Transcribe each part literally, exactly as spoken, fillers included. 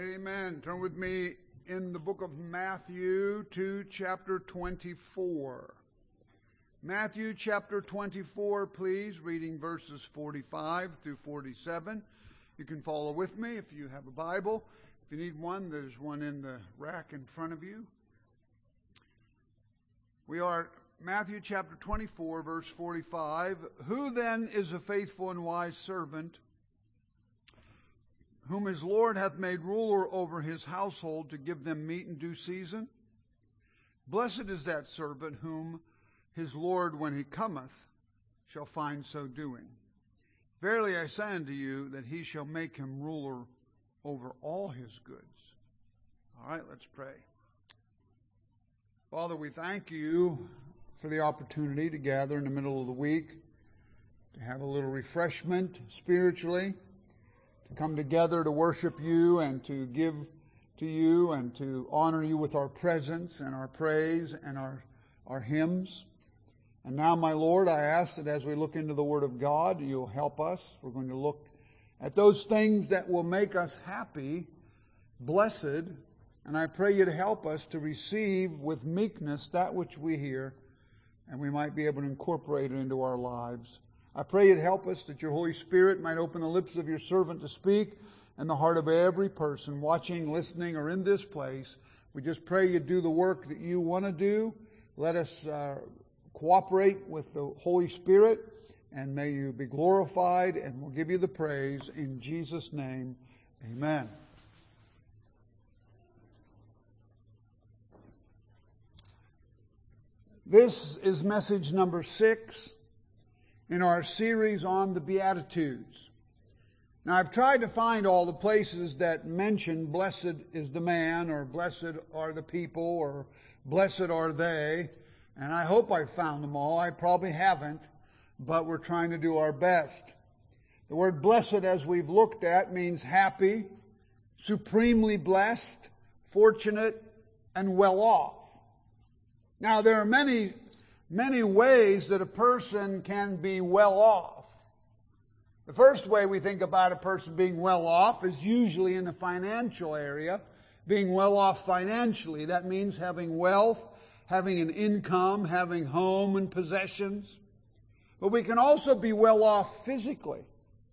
Amen. Turn with me in the book of Matthew to chapter twenty-four. Matthew chapter twenty-four, please, reading verses forty-five through forty-seven. You can follow with me if you have a Bible. If you need one, there's one in the rack in front of you. We are Matthew chapter twenty-four, verse forty-five. Who then is a faithful and wise servant, whom his Lord hath made ruler over his household to give them meat in due season? Blessed is that servant whom his Lord, when he cometh, shall find so doing. Verily I say unto you, that he shall make him ruler over all his goods. All right, let's pray. Father, we thank you for the opportunity to gather in the middle of the week, to have a little refreshment spiritually, to come together to worship you and to give to you and to honor you with our presence and our praise and our, our hymns. And now, my Lord, I ask that as we look into the Word of God, you'll help us. We're going to look at those things that will make us happy, blessed, and I pray you to help us to receive with meekness that which we hear, and we might be able to incorporate it into our lives. I pray you'd help us that your Holy Spirit might open the lips of your servant to speak and the heart of every person watching, listening, or in this place. We just pray you do the work that you want to do. Let us uh, cooperate with the Holy Spirit, and may you be glorified, and we'll give you the praise in Jesus' name. Amen. This is message number six in our series on the Beatitudes. Now, I've tried to find all the places that mention blessed is the man, or blessed are the people, or blessed are they, and I hope I've found them all. I probably haven't, but we're trying to do our best. The word blessed, as we've looked at, means happy, supremely blessed, fortunate, and well off. Now, there are many Many ways that a person can be well off. The first way we think about a person being well off is usually in the financial area, being well off financially. That means having wealth, having an income, having home and possessions. But we can also be well off physically,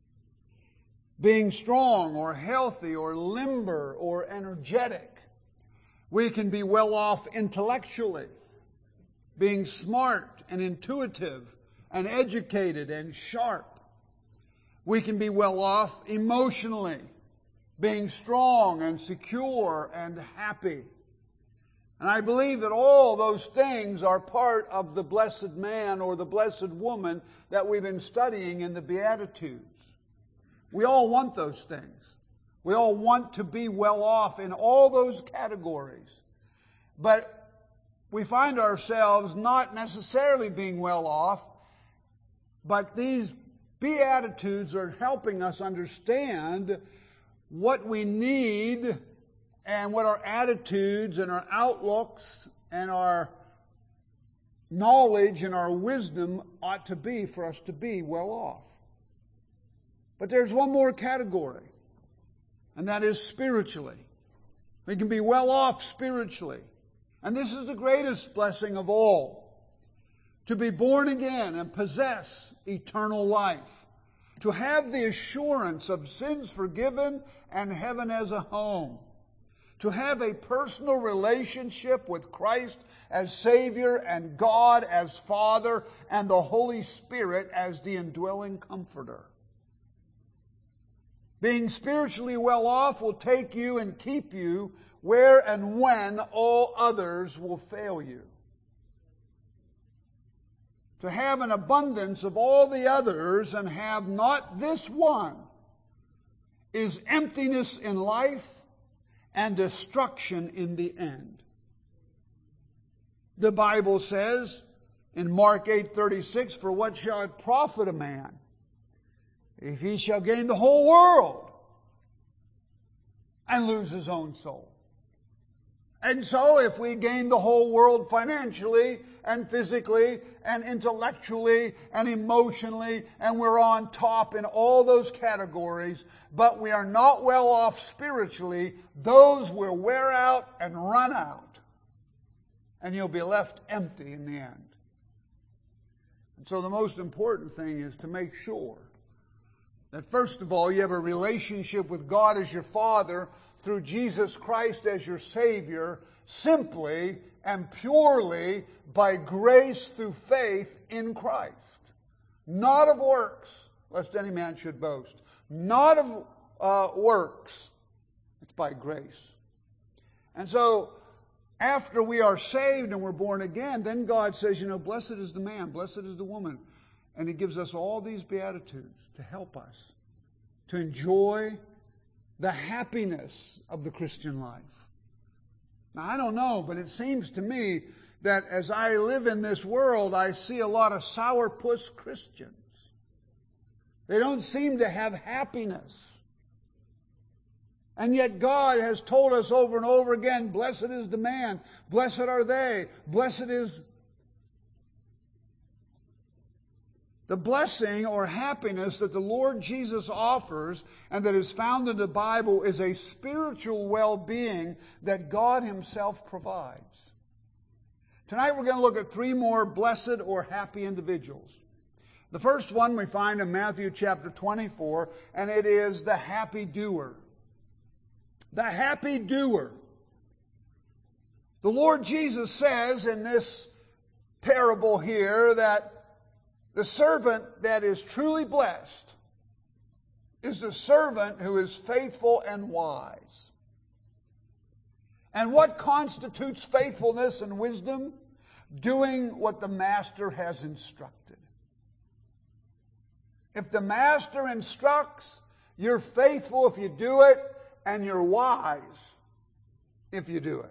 being strong or healthy or limber or energetic. We can be well off intellectually, being smart and intuitive and educated and sharp. We can be well off emotionally, being strong and secure and happy. And I believe that all those things are part of the blessed man or the blessed woman that we've been studying in the Beatitudes. We all want those things. We all want to be well off in all those categories. But we find ourselves not necessarily being well off, but these Beatitudes are helping us understand what we need and what our attitudes and our outlooks and our knowledge and our wisdom ought to be for us to be well off. But there's one more category, and that is spiritually. We can be well off spiritually. And this is the greatest blessing of all. To be born again and possess eternal life. To have the assurance of sins forgiven and heaven as a home. To have a personal relationship with Christ as Savior and God as Father and the Holy Spirit as the indwelling Comforter. Being spiritually well off will take you and keep you where and when all others will fail you. To have an abundance of all the others and have not this one is emptiness in life and destruction in the end. The Bible says in Mark eight thirty-six, for what shall it profit a man if he shall gain the whole world and lose his own soul? And so if we gain the whole world financially and physically and intellectually and emotionally, and we're on top in all those categories, but we are not well off spiritually, those will wear out and run out. And you'll be left empty in the end. And so the most important thing is to make sure that first of all you have a relationship with God as your Father through Jesus Christ as your Savior, simply and purely by grace through faith in Christ. Not of works, lest any man should boast. Not of uh, works. It's by grace. And so, after we are saved and we're born again, then God says, you know, blessed is the man, blessed is the woman. And He gives us all these beatitudes to help us to enjoy the happiness of the Christian life. Now, I don't know, but it seems to me that as I live in this world, I see a lot of sourpuss Christians. They don't seem to have happiness. And yet God has told us over and over again, blessed is the man, blessed are they, blessed is the blessing or happiness that the Lord Jesus offers and that is found in the Bible is a spiritual well-being that God Himself provides. Tonight we're going to look at three more blessed or happy individuals. The first one we find in Matthew chapter twenty-four, and it is the happy doer. The happy doer. The Lord Jesus says in this parable here that the servant that is truly blessed is the servant who is faithful and wise. And what constitutes faithfulness and wisdom? Doing what the master has instructed. If the master instructs, you're faithful if you do it, and you're wise if you do it.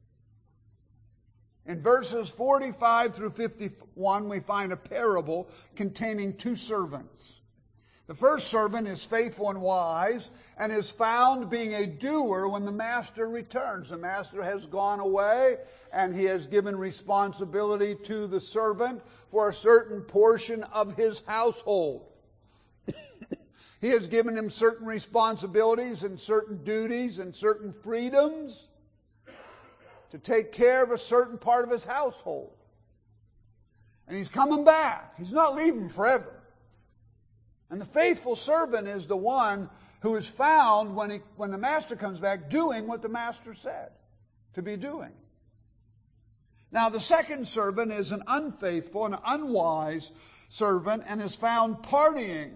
In verses forty-five through fifty-one, we find a parable containing two servants. The first servant is faithful and wise and is found being a doer when the master returns. The master has gone away and he has given responsibility to the servant for a certain portion of his household. He has given him certain responsibilities and certain duties and certain freedoms to take care of a certain part of his household. And he's coming back. He's not leaving forever. And the faithful servant is the one who is found when, he, when the master comes back doing what the master said to be doing. Now the second servant is an unfaithful and unwise servant and is found partying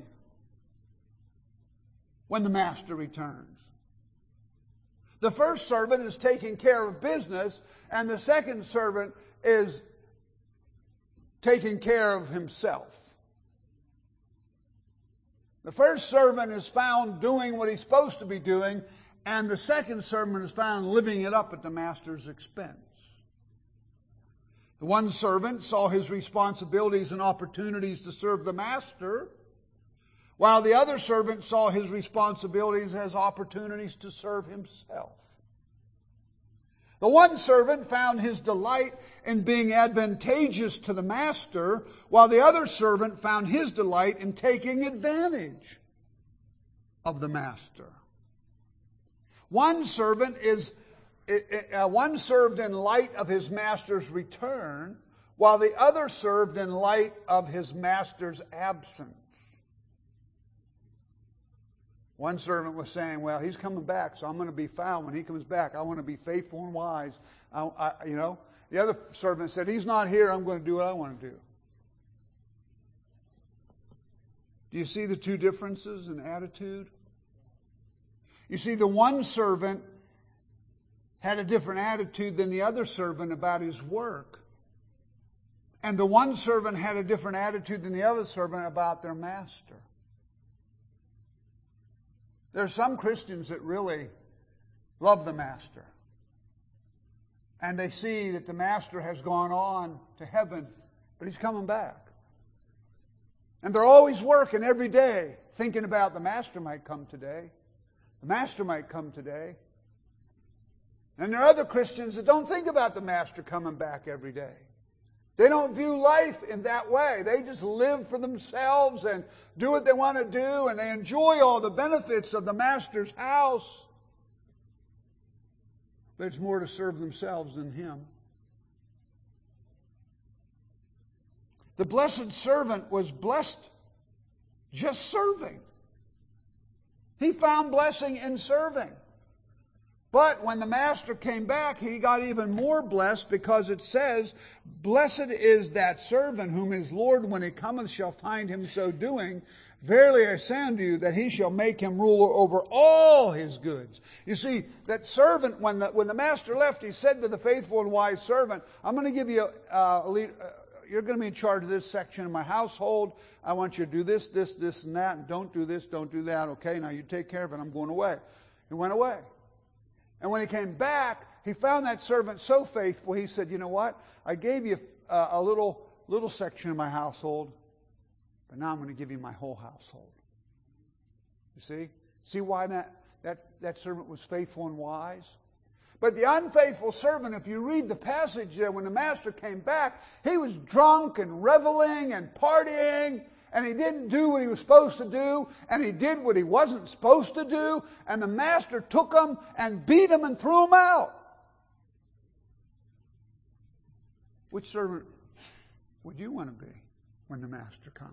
when the master returns. The first servant is taking care of business, and the second servant is taking care of himself. The first servant is found doing what he's supposed to be doing, and the second servant is found living it up at the master's expense. The one servant saw his responsibilities and opportunities to serve the master, while the other servant saw his responsibilities as opportunities to serve himself. The one servant found his delight in being advantageous to the master, while the other servant found his delight in taking advantage of the master. One servant is uh, one served in light of his master's return, while the other served in light of his master's absence. One servant was saying, well, he's coming back, so I'm going to be found. When he comes back, I want to be faithful and wise. I, I, you know, the other servant said, he's not here, I'm going to do what I want to do. Do you see the two differences in attitude? You see, the one servant had a different attitude than the other servant about his work. And the one servant had a different attitude than the other servant about their master. There are some Christians that really love the master. And they see that the master has gone on to heaven, but he's coming back. And they're always working every day, thinking about the master might come today. The master might come today. And there are other Christians that don't think about the master coming back every day. They don't view life in that way. They just live for themselves and do what they want to do, and they enjoy all the benefits of the master's house. But it's more to serve themselves than him. The blessed servant was blessed just serving. He found blessing in serving. But when the master came back, he got even more blessed, because it says, "Blessed is that servant whom his Lord, when he cometh, shall find him so doing. Verily I say unto you, that he shall make him ruler over all his goods." You see, that servant, when the, when the master left, he said to the faithful and wise servant, "I'm going to give you a, a lead, uh, you're going to be in charge of this section of my household. I want you to do this, this, this, and that, and don't do this, don't do that. Okay, now you take care of it. I'm going away." He went away. And when he came back, he found that servant so faithful, he said, "You know what? I gave you a, a little, little section of my household, but now I'm going to give you my whole household." You see? See why that, that, that servant was faithful and wise? But the unfaithful servant, if you read the passage there, when the master came back, he was drunk and reveling and partying, and he didn't do what he was supposed to do, and he did what he wasn't supposed to do, and the master took him and beat him and threw him out. Which servant would you want to be when the master comes?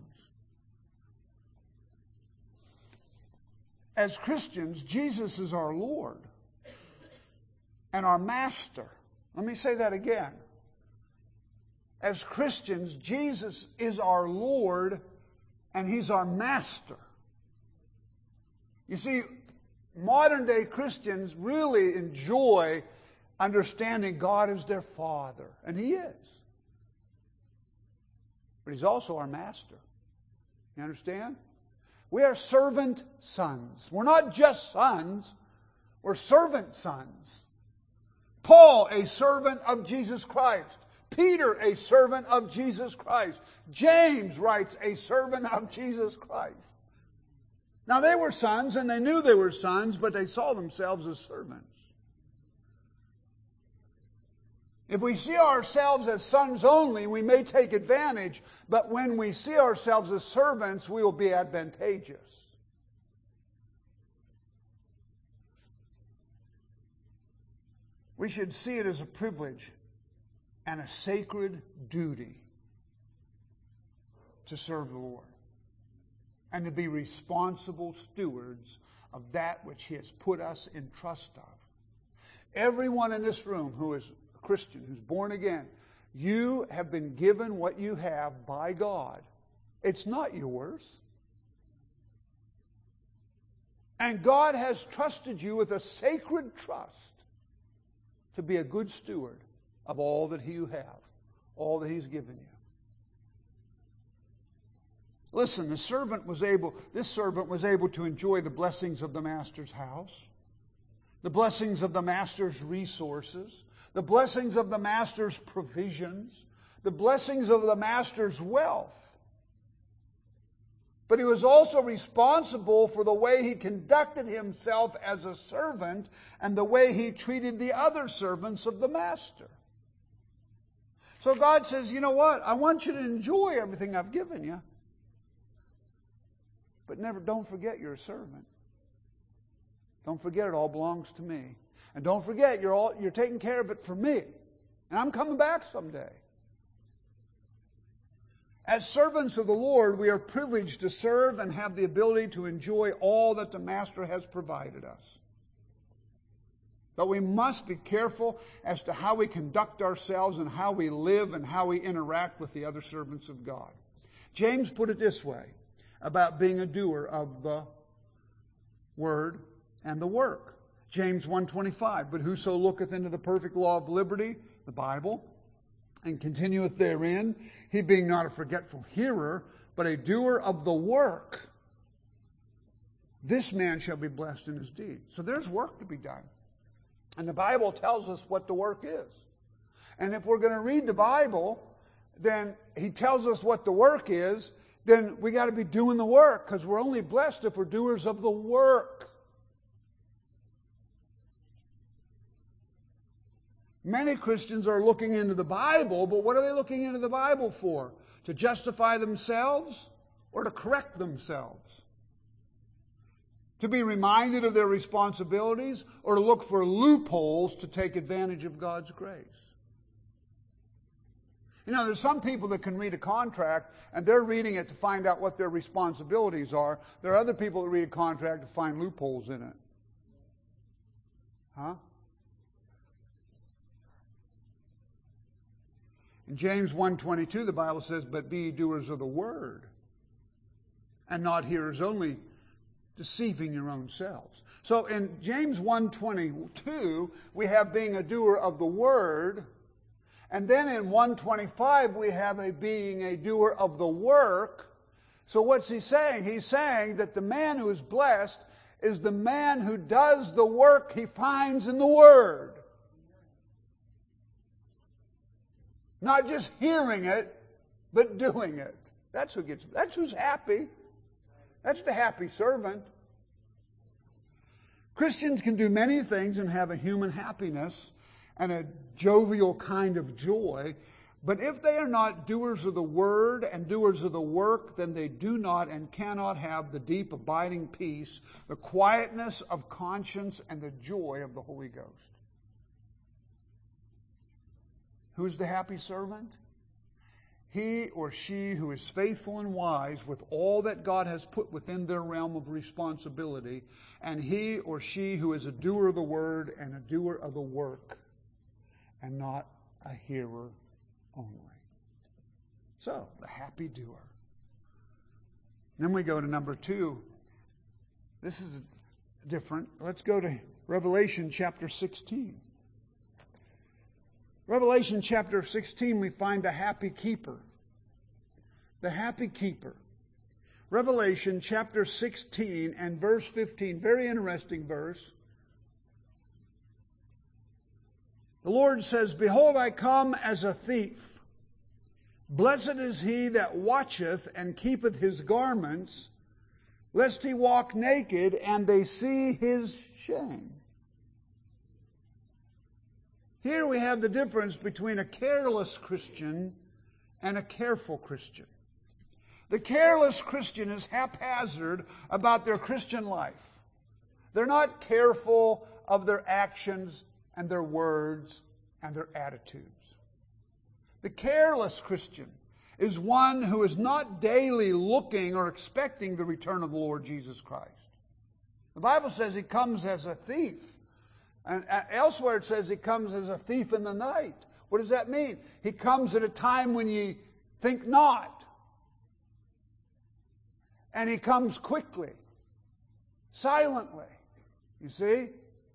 As Christians, Jesus is our Lord and our master. Let me say that again. As Christians, Jesus is our Lord and he's our master. You see, modern day Christians really enjoy understanding God as their Father, and he is. But he's also our master. You understand? We are servant sons. We're not just sons, we're servant sons. Paul, a servant of Jesus Christ. Peter, a servant of Jesus Christ. James writes, a servant of Jesus Christ. Now they were sons, and they knew they were sons, but they saw themselves as servants. If we see ourselves as sons only, we may take advantage, but when we see ourselves as servants, we will be advantageous. We should see it as a privilege and a sacred duty to serve the Lord and to be responsible stewards of that which he has put us in trust of. Everyone in this room who is a Christian, who's born again, you have been given what you have by God. It's not yours. And God has trusted you with a sacred trust to be a good steward of all that you have, all that he's given you. Listen, the servant was able, this servant was able to enjoy the blessings of the master's house, the blessings of the master's resources, the blessings of the master's provisions, the blessings of the master's wealth. But he was also responsible for the way he conducted himself as a servant and the way he treated the other servants of the master. So God says, you know what? I want you to enjoy everything I've given you. But never, don't forget you're a servant. Don't forget it all belongs to me. And don't forget you're all, you're taking care of it for me. And I'm coming back someday. As servants of the Lord, we are privileged to serve and have the ability to enjoy all that the Master has provided us. But we must be careful as to how we conduct ourselves and how we live and how we interact with the other servants of God. James put it this way about being a doer of the word and the work. James one twenty-five, but whoso looketh into the perfect law of liberty, the Bible, and continueth therein, he being not a forgetful hearer, but a doer of the work, this man shall be blessed in his deed. So there's work to be done. And the Bible tells us what the work is. And if we're going to read the Bible, then he tells us what the work is, then we got to be doing the work, because we're only blessed if we're doers of the work. Many Christians are looking into the Bible, but what are they looking into the Bible for? To justify themselves or to correct themselves? To be reminded of their responsibilities or to look for loopholes to take advantage of God's grace? You know, there's some people that can read a contract and they're reading it to find out what their responsibilities are. There are other people that read a contract to find loopholes in it. Huh? In James one twenty-two, the Bible says, "But be ye doers of the word, and not hearers only, deceiving your own selves." So in James one twenty-two, we have being a doer of the word. And then in one twenty-five, we have a being a doer of the work. So what's he saying? He's saying that the man who is blessed is the man who does the work he finds in the Word. Not just hearing it, but doing it. That's who gets, that's who's happy. That's the happy servant. Christians can do many things and have a human happiness and a jovial kind of joy, but if they are not doers of the word and doers of the work, then they do not and cannot have the deep abiding peace, the quietness of conscience, and the joy of the Holy Ghost. Who's the happy servant? He or she who is faithful and wise with all that God has put within their realm of responsibility, and he or she who is a doer of the word and a doer of the work, and not a hearer only. So, the happy doer. Then we go to number two. This is different. Let's go to Revelation chapter sixteen. Revelation chapter sixteen, we find the happy keeper. The happy keeper. Revelation chapter sixteen and verse fifteen. Very interesting verse. The Lord says, "Behold, I come as a thief. Blessed is he that watcheth and keepeth his garments, lest he walk naked and they see his shame." Here we have the difference between a careless Christian and a careful Christian. The careless Christian is haphazard about their Christian life. They're not careful of their actions and their words and their attitudes. The careless Christian is one who is not daily looking or expecting the return of the Lord Jesus Christ. The Bible says he comes as a thief. And elsewhere it says he comes as a thief in the night. What does that mean? He comes at a time when ye think not. And he comes quickly, silently. You see?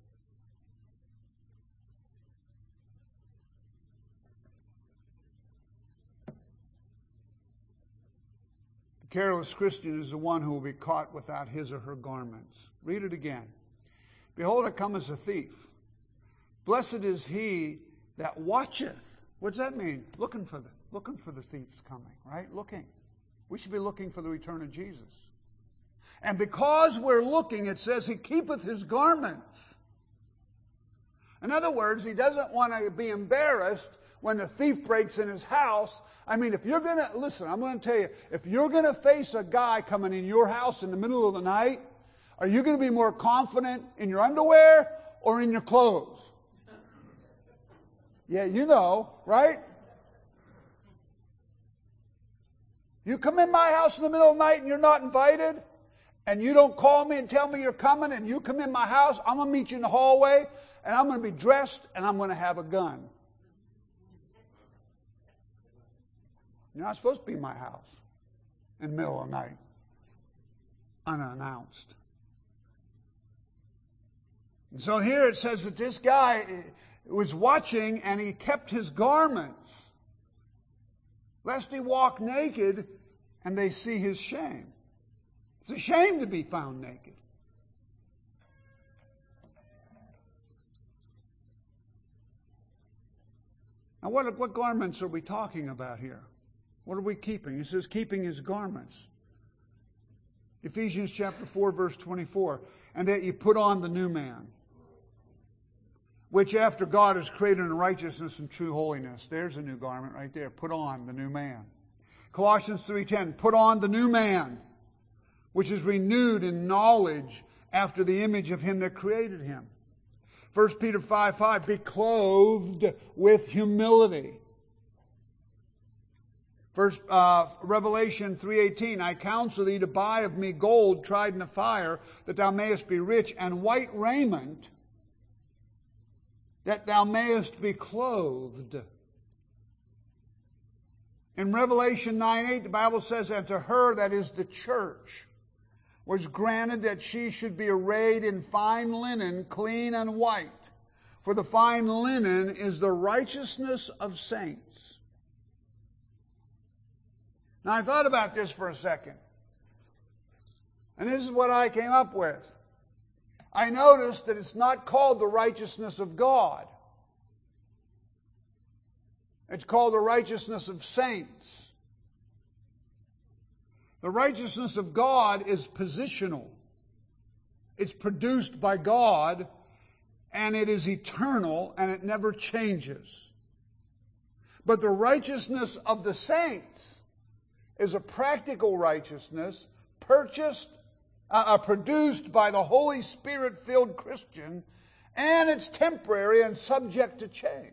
The careless Christian is the one who will be caught without his or her garments. Read it again. "Behold, I come as a thief. Blessed is he that watcheth." What does that mean? Looking for the, looking for the thief's coming, right? Looking. We should be looking for the return of Jesus. And because we're looking, it says he keepeth his garments. In other words, he doesn't want to be embarrassed when the thief breaks in his house. I mean, if you're going to, listen, I'm going to tell you, if you're going to face a guy coming in your house in the middle of the night, are you going to be more confident in your underwear or in your clothes? Yeah, you know, right? You come in my house in the middle of the night and you're not invited, and you don't call me and tell me you're coming, and you come in my house, I'm going to meet you in the hallway, and I'm going to be dressed, and I'm going to have a gun. You're not supposed to be in my house in the middle of the night, unannounced. And so here it says that this guy was watching and he kept his garments, lest he walk naked and they see his shame. It's a shame to be found naked. Now what, what garments are we talking about here? What are we keeping? He says keeping his garments. Ephesians chapter four verse twenty-four. "And that you put on the new man, which after God is created in righteousness and true holiness. There's a new garment right there. Put on the new man. Colossians three ten, put on the new man, which is renewed in knowledge after the image of him that created him. First Peter five five, be clothed with humility. First uh, Revelation three eighteen, I counsel thee to buy of me gold tried in the fire, that thou mayest be rich, and white raiment, that thou mayest be clothed. In Revelation nine eight, the Bible says, and to her, that is the church, was granted that she should be arrayed in fine linen, clean and white. For the fine linen is the righteousness of saints. Now, I thought about this for a second. And this is what I came up with. I noticed that it's not called the righteousness of God. It's called the righteousness of saints. The righteousness of God is positional. It's produced by God, and it is eternal, and it never changes. But the righteousness of the saints is a practical righteousness purchased, uh, produced by the Holy Spirit-filled Christian, and it's temporary and subject to change.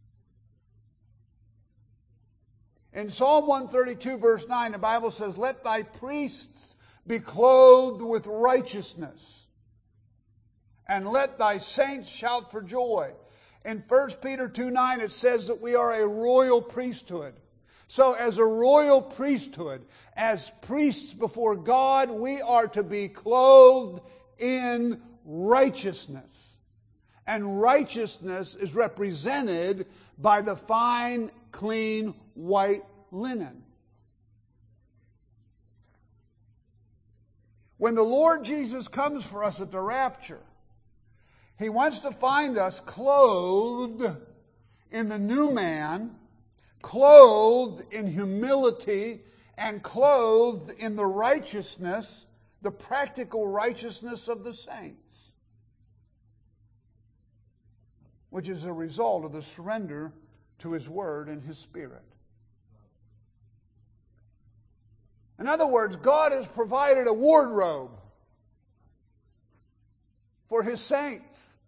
In Psalm one thirty-two, verse nine, the Bible says, let thy priests be clothed with righteousness, and let thy saints shout for joy. In First Peter two nine, it says that we are a royal priesthood. So as a royal priesthood, as priests before God, we are to be clothed in righteousness. And righteousness is represented by the fine, clean, white linen. When the Lord Jesus comes for us at the rapture, He wants to find us clothed in the new man, clothed in humility, and clothed in the righteousness, the practical righteousness of the saints, which is a result of the surrender to His Word and His Spirit. In other words, God has provided a wardrobe for His saints.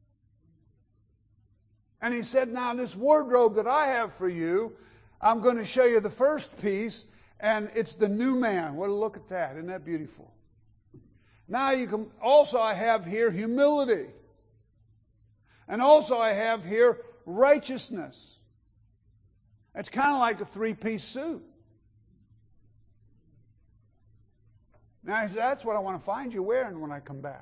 And He said, now this wardrobe that I have for you, I'm going to show you the first piece, and it's the new man. Well, look at that. Isn't that beautiful? Now you can, also I have here humility. And also I have here righteousness. It's kind of like a three-piece suit. Now that's what I want to find you wearing when I come back.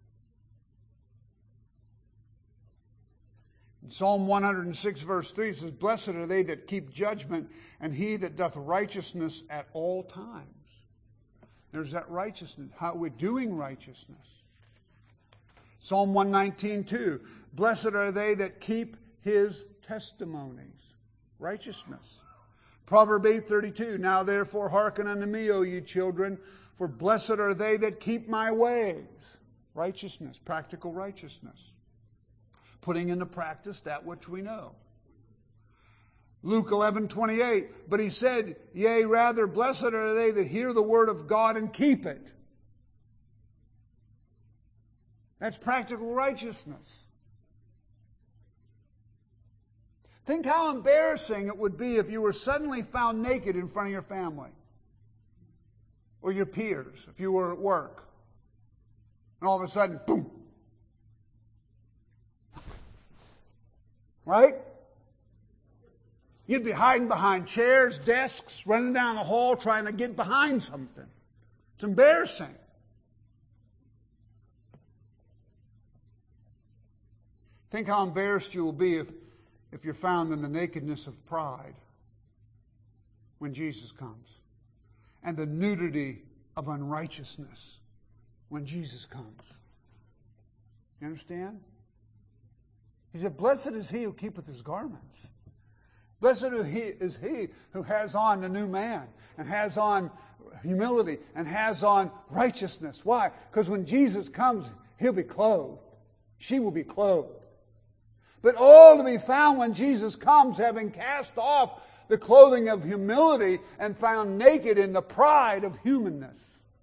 In Psalm one oh six verse three, it says, blessed are they that keep judgment, and he that doth righteousness at all times. There's that righteousness, how we're doing righteousness. Psalm one nineteen two, blessed are they that keep His testimonies. Righteousness. Proverb eight thirty-two, now therefore hearken unto me, O ye children, for blessed are they that keep my ways. Righteousness, practical righteousness. Putting into practice that which we know. Luke eleven twenty-eight, but He said, yea, rather blessed are they that hear the word of God and keep it. That's practical righteousness. Think how embarrassing it would be if you were suddenly found naked in front of your family or your peers, if you were at work, and all of a sudden, boom. Right? You'd be hiding behind chairs, desks, running down the hall trying to get behind something. It's embarrassing. Think how embarrassed you will be if, if you're found in the nakedness of pride when Jesus comes, and the nudity of unrighteousness when Jesus comes. You understand? He said, blessed is he who keepeth his garments. Blessed is he who has on the new man, and has on humility, and has on righteousness. Why? Because when Jesus comes, he'll be clothed. She will be clothed. But oh, to be found when Jesus comes, having cast off the clothing of humility and found naked in the pride of humanness.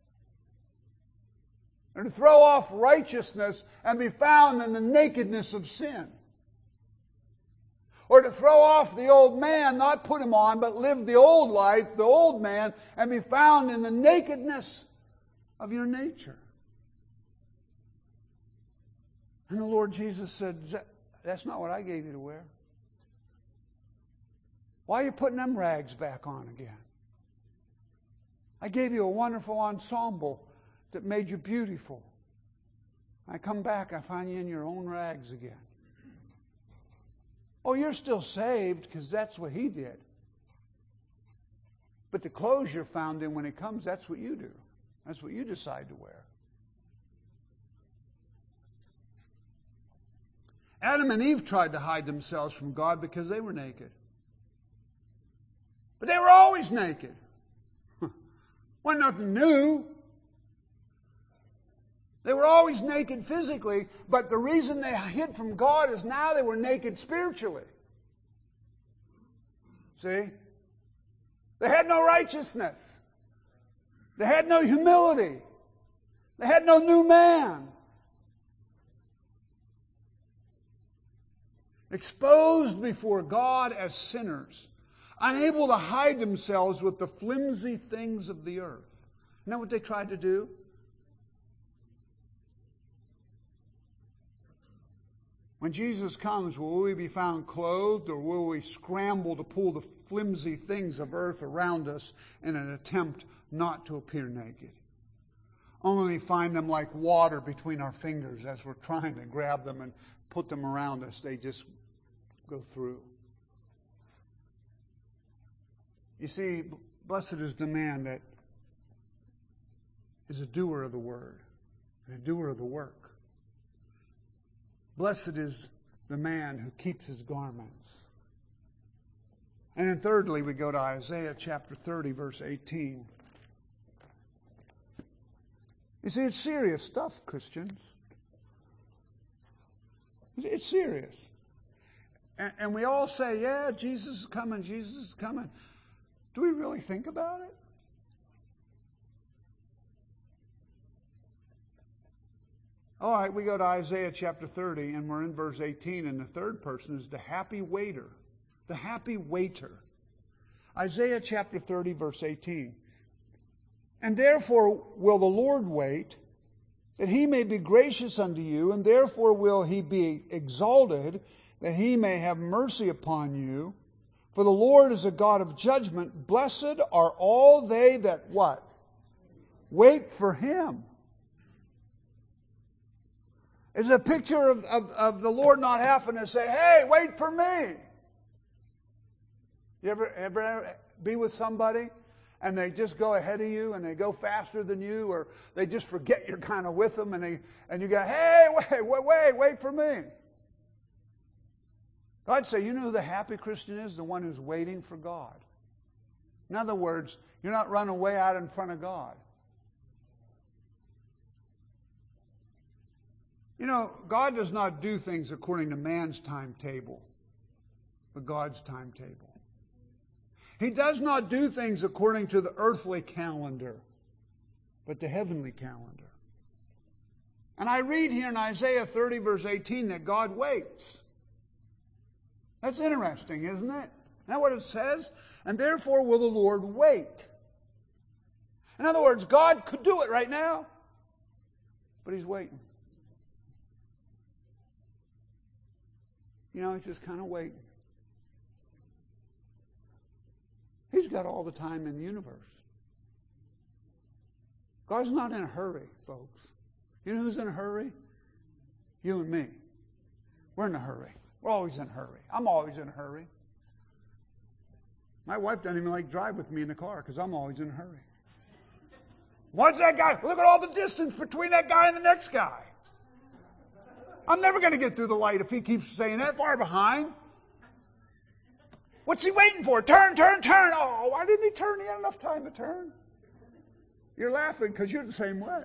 Or to throw off righteousness and be found in the nakedness of sin. Or to throw off the old man, not put him on, but live the old life, the old man, and be found in the nakedness of your nature. And the Lord Jesus said, that's not what I gave you to wear. Why are you putting them rags back on again? I gave you a wonderful ensemble that made you beautiful. I come back, I find you in your own rags again. Oh, you're still saved because that's what He did. But the clothes you're found in when He comes, that's what you do. That's what you decide to wear. Adam and Eve tried to hide themselves from God because they were naked. But they were always naked. Wasn't nothing new. They were always naked physically, but the reason they hid from God is now they were naked spiritually. See? They had no righteousness. They had no humility. They had no new man. Exposed before God as sinners, unable to hide themselves with the flimsy things of the earth. You know what they tried to do? When Jesus comes, will we be found clothed, or will we scramble to pull the flimsy things of earth around us in an attempt not to appear naked? Only find them like water between our fingers as we're trying to grab them and put them around us. They just go through. You see, blessed is the man that is a doer of the word and a doer of the work. Blessed is the man who keeps his garments. And then thirdly, we go to Isaiah chapter thirty, verse eighteen. You see, it's serious stuff, Christians. It's serious. And, and we all say, yeah, Jesus is coming, Jesus is coming. Do we really think about it? All right, we go to Isaiah chapter thirty, and we're in verse eighteen, and the third person is the happy waiter. The happy waiter. Isaiah chapter thirty, verse eighteen. And therefore will the Lord wait, that He may be gracious unto you, and therefore will He be exalted, that He may have mercy upon you. For the Lord is a God of judgment. Blessed are all they that what? Wait for Him. It's a picture of, of, of the Lord not having to say, hey, wait for me. You ever, ever be with somebody and they just go ahead of you and they go faster than you, or they just forget you're kind of with them, and they and you go, hey, wait, wait, wait, wait for me. I'd say, you know who the happy Christian is? The one who's waiting for God. In other words, you're not running way out in front of God. You know, God does not do things according to man's timetable, but God's timetable. He does not do things according to the earthly calendar, but the heavenly calendar. And I read here in Isaiah thirty, verse eighteen, that God waits. That's interesting, isn't it? Isn't that what it says? And therefore will the Lord wait. In other words, God could do it right now, but He's waiting. You know, He's just kind of waiting. He's got all the time in the universe. God's not in a hurry, folks. You know who's in a hurry? You and me. We're in a hurry. We're always in a hurry. I'm always in a hurry. My wife doesn't even like to drive with me in the car because I'm always in a hurry. What's that guy? Look at all the distance between that guy and the next guy. I'm never going to get through the light if he keeps saying that far behind. What's he waiting for? Turn, turn, turn. Oh, why didn't he turn? He had enough time to turn. You're laughing because you're the same way.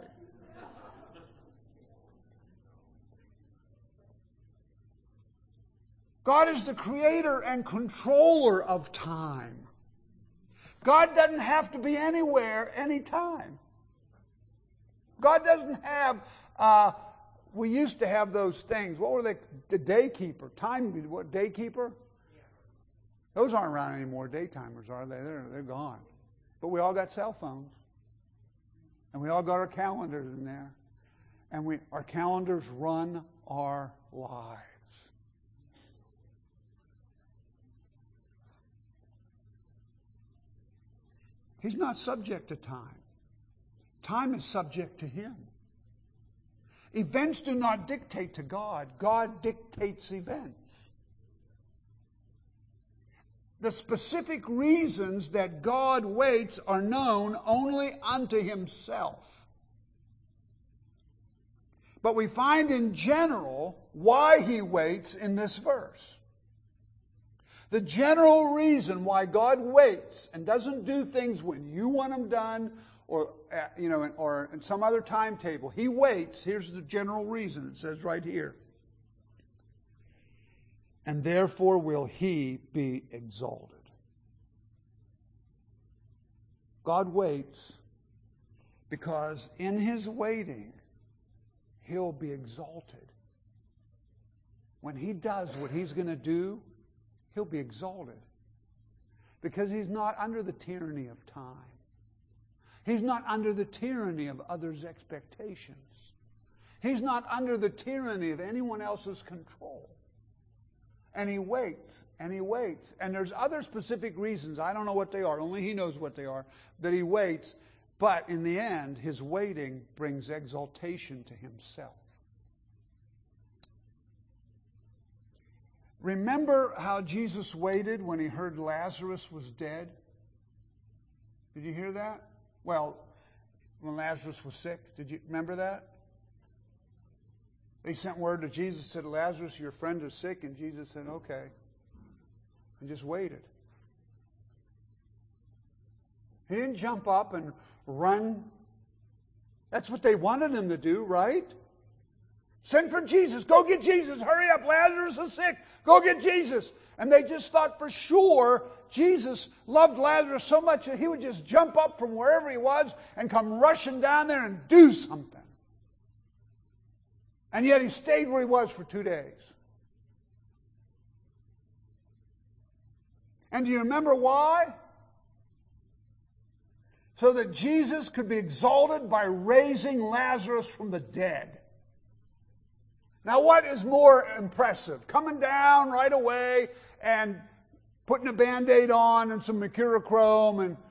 God is the creator and controller of time. God doesn't have to be anywhere, anytime. God doesn't have, uh, we used to have those things. What were they? The daykeeper. Time, what, daykeeper? Those aren't around anymore, daytimers, are they? They're, they're gone. But we all got cell phones. And we all got our calendars in there. And we, our calendars run our lives. He's not subject to time. Time is subject to Him. Events do not dictate to God. God dictates events. The specific reasons that God waits are known only unto Himself. But we find in general why He waits in this verse. The general reason why God waits and doesn't do things when you want them done or, you know, or in some other timetable. He waits. Here's the general reason. It says right here. And therefore will He be exalted. God waits because in His waiting, He'll be exalted. When He does what He's going to do, He'll be exalted. Because He's not under the tyranny of time. He's not under the tyranny of others' expectations. He's not under the tyranny of anyone else's control. And He waits, and He waits. And there's other specific reasons, I don't know what they are, only He knows what they are, that He waits. But in the end, His waiting brings exaltation to Himself. Remember how Jesus waited when He heard Lazarus was dead? Did you hear that? Well, when Lazarus was sick, did you remember that? They sent word to Jesus, said, Lazarus, your friend is sick. And Jesus said, okay. And just waited. He didn't jump up and run. That's what they wanted Him to do, right? Send for Jesus. Go get Jesus. Hurry up. Lazarus is sick. Go get Jesus. And they just thought for sure Jesus loved Lazarus so much that He would just jump up from wherever he was and come rushing down there and do something. And yet He stayed where He was for two days. And do you remember why? So that Jesus could be exalted by raising Lazarus from the dead. Now, what is more impressive? Coming down right away and putting a Band-Aid on and some mercurochrome, and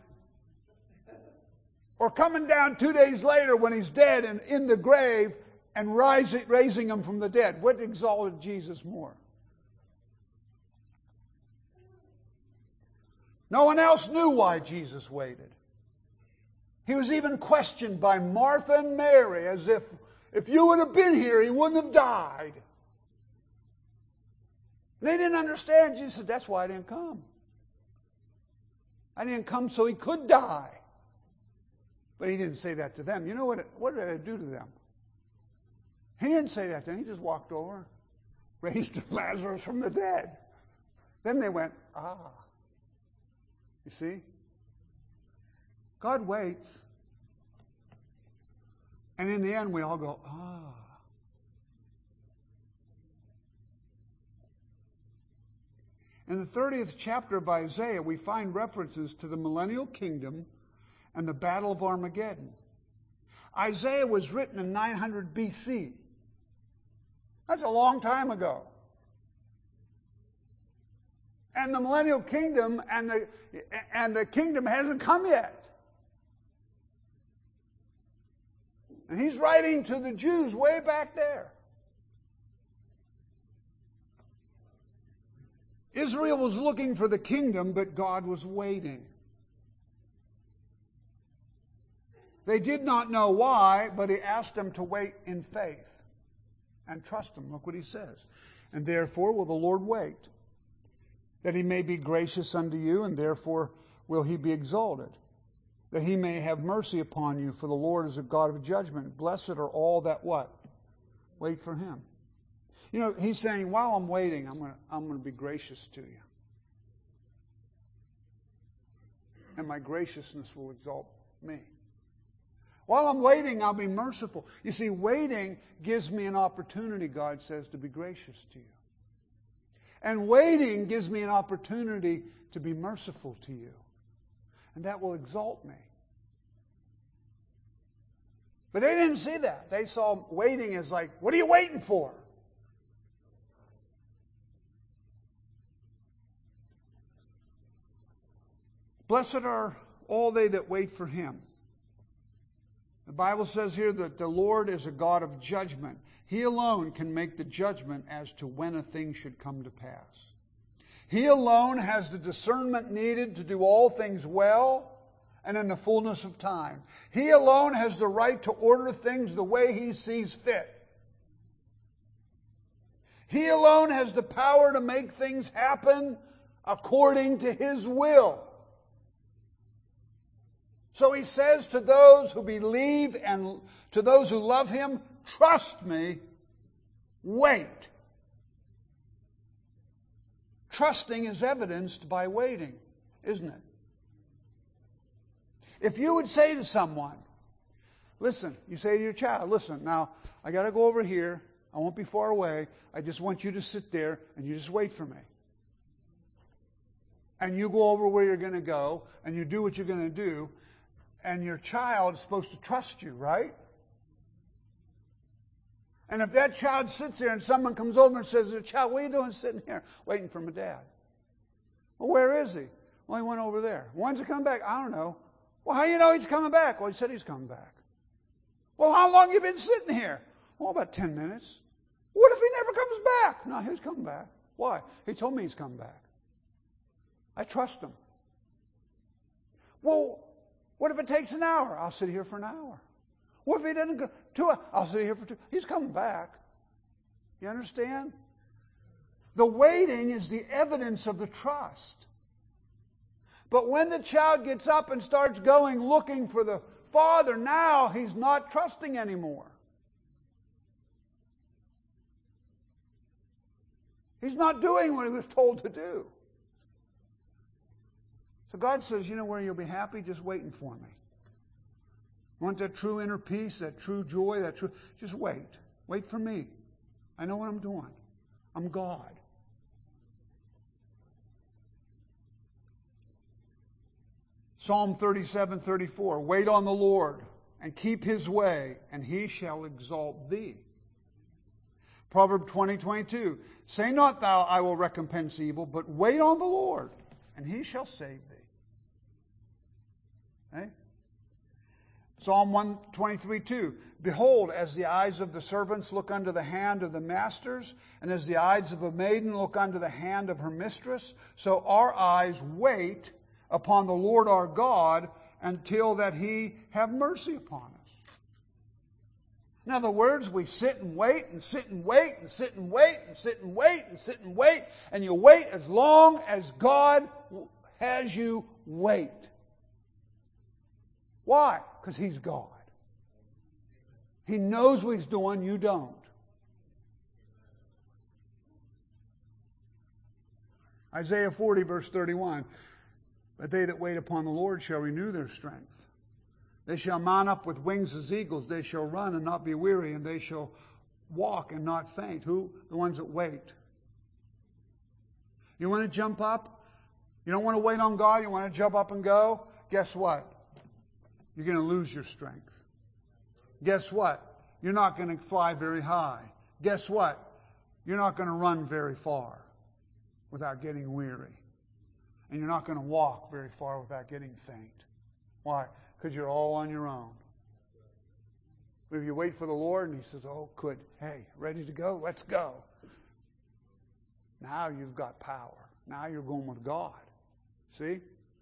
or coming down two days later when he's dead and in the grave and rising, raising him from the dead? What exalted Jesus more? No one else knew why Jesus waited. He was even questioned by Martha and Mary as if If you would have been here, He wouldn't have died. And they didn't understand. Jesus said, that's why I didn't come. I didn't come so He could die. But He didn't say that to them. You know what, what did I do to them? He didn't say that to them. He just walked over, raised Lazarus from the dead. Then they went, ah. You see? God waits. And in the end, we all go, ah. In the thirtieth chapter of Isaiah, we find references to the millennial kingdom and the battle of Armageddon. Isaiah was written in nine hundred B C. That's a long time ago. And the millennial kingdom and the, and the kingdom hasn't come yet. And he's writing to the Jews way back there. Israel was looking for the kingdom, but God was waiting. They did not know why, but He asked them to wait in faith and trust Him. Look what He says. And therefore will the Lord wait, that He may be gracious unto you, and therefore will He be exalted, that He may have mercy upon you, for the Lord is a God of judgment. Blessed are all that what? Wait for Him. You know, he's saying, while I'm waiting, I'm going to, I'm going to be gracious to you. And my graciousness will exalt me. While I'm waiting, I'll be merciful. You see, waiting gives me an opportunity, God says, to be gracious to you. And waiting gives me an opportunity to be merciful to you. And that will exalt me. But they didn't see that. They saw waiting as like, what are you waiting for? Blessed are all they that wait for Him. The Bible says here that the Lord is a God of judgment. He alone can make the judgment as to when a thing should come to pass. He alone has the discernment needed to do all things well and in the fullness of time. He alone has the right to order things the way He sees fit. He alone has the power to make things happen according to His will. So He says to those who believe and to those who love Him, trust me, wait. Trusting is evidenced by waiting, isn't it? If you would say to someone, listen, you say to your child, listen, now I got to go over here. I won't be far away. I just want you to sit there and you just wait for me. And you go over where you're going to go and you do what you're going to do. And your child is supposed to trust you, right? And if that child sits there and someone comes over and says, child, what are you doing sitting here? Waiting for my dad. Well, where is he? Well, he went over there. When's he coming back? I don't know. Well, how do you know he's coming back? Well, he said he's coming back. Well, how long have you been sitting here? Well, about ten minutes. What if he never comes back? No, he's coming back. Why? He told me he's coming back. I trust him. Well, what if it takes an hour? I'll sit here for an hour. What if he doesn't go? Two hours? I'll sit here for two. He's coming back. You understand? The waiting is the evidence of the trust. But when the child gets up and starts going looking for the father, now he's not trusting anymore. He's not doing what he was told to do. So God says, you know where you'll be happy? Just waiting for me. Want that true inner peace, that true joy, that true... Just wait. Wait for me. I know what I'm doing. I'm God. Psalm thirty-seven, thirty-four. Wait on the Lord and keep His way, and He shall exalt thee. Proverbs twenty, twenty-two. Say not thou, I will recompense evil, but wait on the Lord, and He shall save thee. Okay? Psalm one twenty-three, two. Behold, as the eyes of the servants look unto the hand of the masters, and as the eyes of a maiden look unto the hand of her mistress, so our eyes wait upon the Lord our God until that He have mercy upon us. In other words, we sit and wait and sit and wait and sit and wait and sit and wait and sit and wait, and you wait as long as God has you wait. Why? Because He's God. He knows what He's doing, you don't. Isaiah forty, verse thirty-one. But they that wait upon the Lord shall renew their strength. They shall mount up with wings as eagles. They shall run and not be weary, and they shall walk and not faint. Who? The ones that wait. You want to jump up? You don't want to wait on God? You want to jump up and go? Guess what? You're going to lose your strength. Guess what? You're not going to fly very high. Guess what? You're not going to run very far without getting weary. And you're not going to walk very far without getting faint. Why? Because you're all on your own. But if you wait for the Lord and He says, oh, good, hey, ready to go? Let's go. Now you've got power. Now you're going with God. See?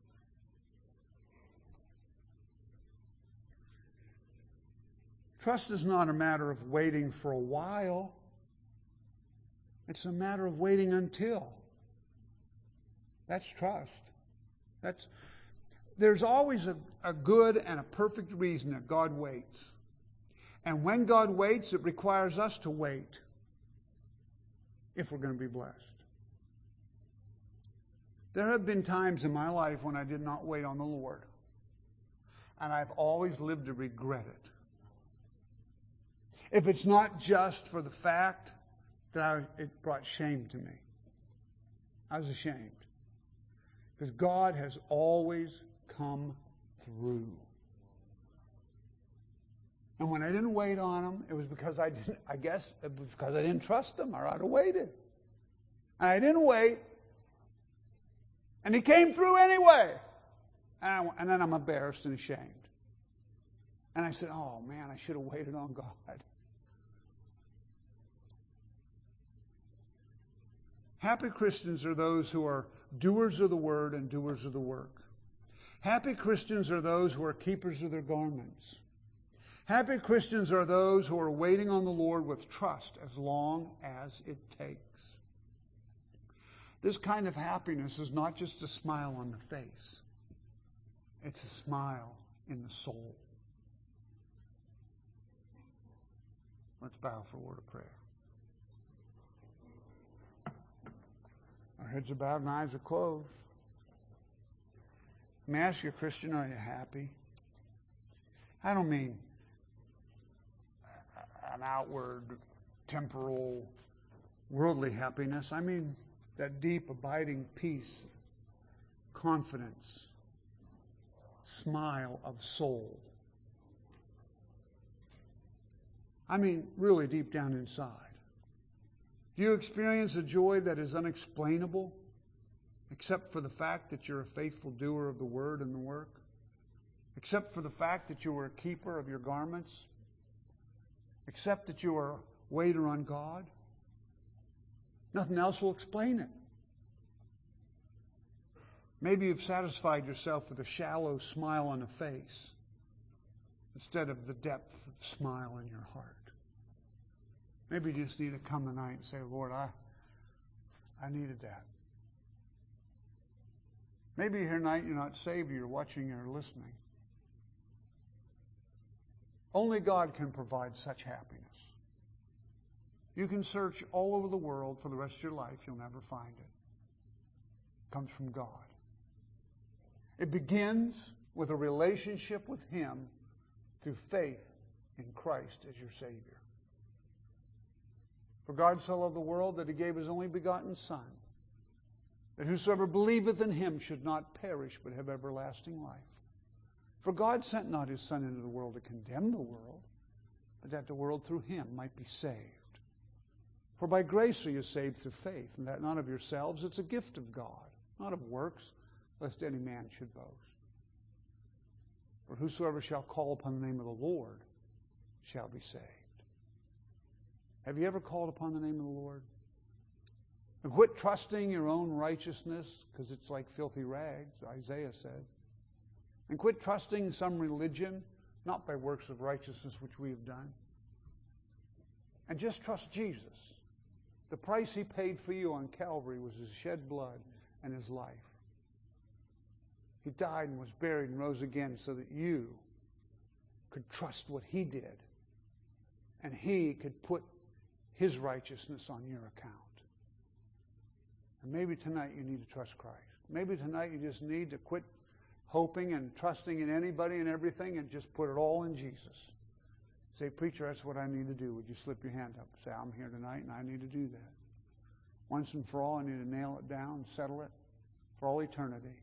Trust is not a matter of waiting for a while. It's a matter of waiting until. That's trust. That's, there's always a, a good and a perfect reason that God waits. And when God waits, it requires us to wait. if we're going to be blessed. There have been times in my life when I did not wait on the Lord. And I've always lived to regret it. If it's not just for the fact that I, it brought shame to me. I was ashamed. Because God has always come through. And when I didn't wait on Him, it was because I didn't, I guess it was because I didn't trust Him, or I'd have waited. And I didn't wait. And He came through anyway. And, I, and then I'm embarrassed and ashamed. And I said, oh man, I should have waited on God. Happy Christians are those who are doers of the word and doers of the work. Happy Christians are those who are keepers of their garments. Happy Christians are those who are waiting on the Lord with trust as long as it takes. This kind of happiness is not just a smile on the face. It's a smile in the soul. Let's bow for a word of prayer. Our heads are bowed and eyes are closed. Let me ask you, Christian, are you happy? I don't mean an outward, temporal, worldly happiness. I mean that deep, abiding peace, confidence, smile of soul. I mean, really deep down inside. Do you experience a joy that is unexplainable, except for the fact that you're a faithful doer of the word and the work? Except for the fact that you were a keeper of your garments? Except that you are a waiter on God? Nothing else will explain it. Maybe you've satisfied yourself with a shallow smile on the face instead of the depth of smile in your heart. Maybe you just need to come tonight and say, Lord, I, I needed that. Maybe here tonight you're not saved, you're watching or listening. Only God can provide such happiness. You can search all over the world for the rest of your life. You'll never find it. It comes from God. It begins with a relationship with Him through faith in Christ as your Savior. For God so loved the world that He gave His only begotten Son, that whosoever believeth in Him should not perish but have everlasting life. For God sent not His Son into the world to condemn the world, but that the world through Him might be saved. For by grace are you saved through faith, and that not of yourselves, it's a gift of God, not of works, lest any man should boast. For whosoever shall call upon the name of the Lord shall be saved. Have you ever called upon the name of the Lord? And quit trusting your own righteousness, because it's like filthy rags, Isaiah said. And quit trusting some religion, not by works of righteousness which we have done. And just trust Jesus. The price He paid for you on Calvary was His shed blood and His life. He died and was buried and rose again so that you could trust what He did. And He could put His righteousness on your account. And maybe tonight you need to trust Christ. Maybe tonight you just need to quit hoping and trusting in anybody and everything and just put it all in Jesus. Say, preacher, that's what I need to do. Would you slip your hand up? Say, I'm here tonight and I need to do that. Once and for all, I need to nail it down, settle it for all eternity.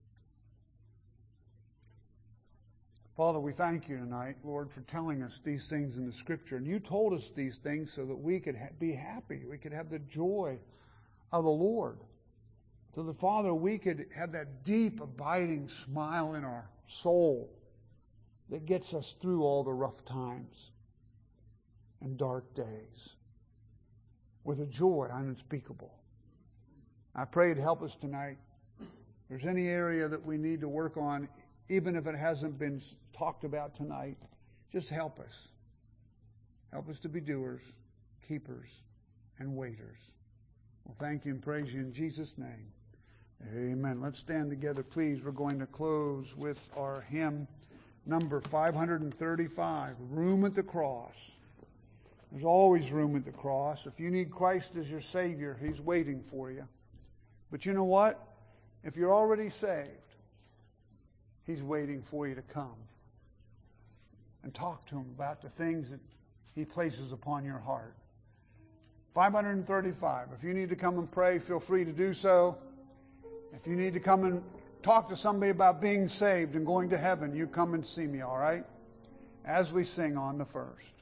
Father, we thank You tonight, Lord, for telling us these things in the Scripture. And You told us these things so that we could ha- be happy. We could have the joy of the Lord. So that, Father, we could have that deep, abiding smile in our soul that gets us through all the rough times and dark days with a joy unspeakable. I pray to help us tonight. If there's any area that we need to work on, even if it hasn't been talked about tonight, just help us. Help us to be doers, keepers, and waiters. Well, thank You and praise You in Jesus' name. Amen. Let's stand together, please. We're going to close with our hymn number five hundred thirty-five, Room at the Cross. There's always room at the cross. If you need Christ as your Savior, He's waiting for you. But you know what? If you're already saved, He's waiting for you to come and talk to Him about the things that He places upon your heart. five thirty-five. If you need to come and pray, feel free to do so. If you need to come and talk to somebody about being saved and going to heaven, you come and see me, all right? As we sing on the first.